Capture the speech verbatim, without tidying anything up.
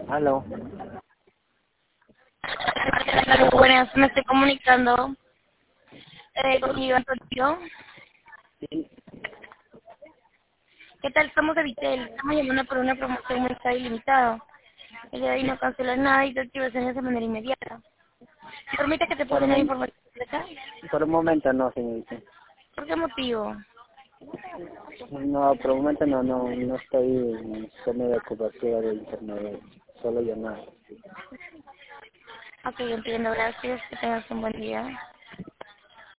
Aló. Buenas, me estoy comunicando eh, con Iván Antonio. Sí. ¿Qué tal? Somos de Vitel. Estamos llamando por una promoción muy ilimitada. El día de hoy no cancelas nada y tu activación es de manera inmediata. ¿Me permite que te pueda Por, tener mom información completa? por un momento no, señorita. ¿Por qué motivo? No, por un momento no, no, no estoy en zona de cobertura de internet, solo llamar. Ok, entiendo. Gracias. Que tengas un buen día.